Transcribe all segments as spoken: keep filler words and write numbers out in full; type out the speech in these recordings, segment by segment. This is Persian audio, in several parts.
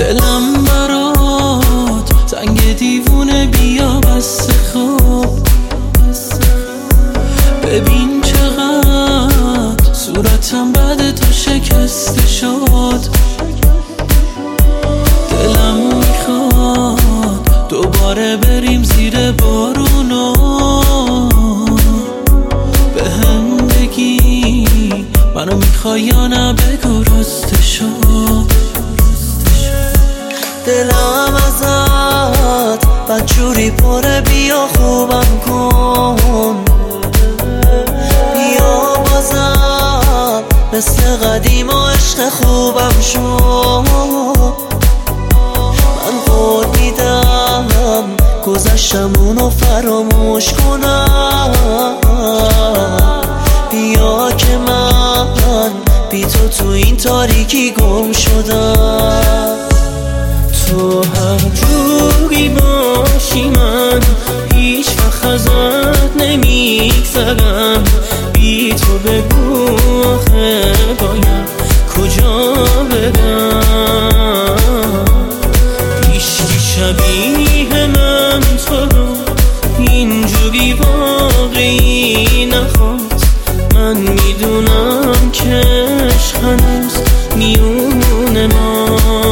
دلم برات زنگ دیوونه بیا بس خوب. ببین چقدر صورتم بعد تو شکسته شد. دلم میخواد دوباره بریم زیر بارونا. به هم بگی منو میخوای یا نه بگو رسته شد. دلم ازت بدجوری پره بیا خوبم کن. بیا بازم مثل قدیم و عشق خوبم شو. من قول میدم گذشتمونو فراموش کنم. بیا که من بی تو تو این تاریکی گم شدم. تو هر جوری باشی من هیچ وقت ازت نمیگذرم. بی تو بگو آخه باید کجا برم. هیچکی شبیه من تو رو اینجوری واقعی نخواست. من میدونم که عشق هنوز میونه ما.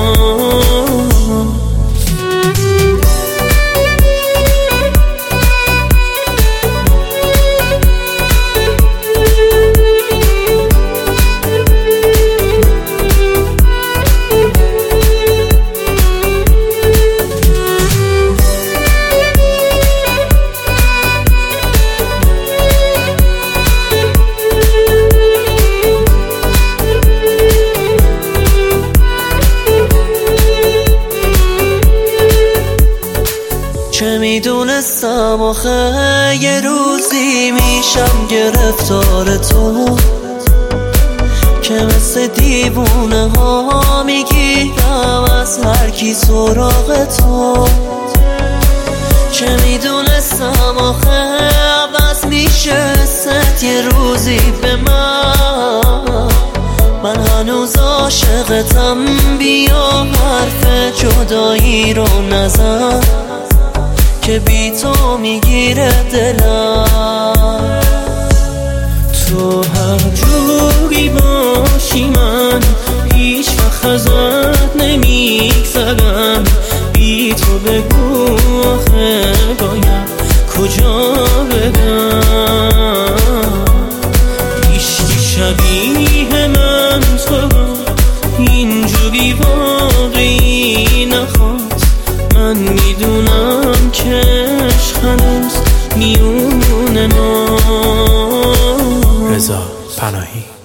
چه میدونستم آخه یه روزی میشم گرفتار تو. که مثل دیوونه ها میگیرم از هر کی سراغ تو. چه میدونستم آخه عوض میشه ست یه روزی به من. من هنوز عاشقتم بیا حرف جدایی رو نزن که بی تو میگیره دلم. تو هر جوری باشی من هیچ وقت ازت نمیگذرم. بی تو بگو آخه باید کجا برم. هیچکی شبیه من تو رو اینجوری واقعی نخواست. من میدونم که عشق هنوز میونه ما. رضا پناهی.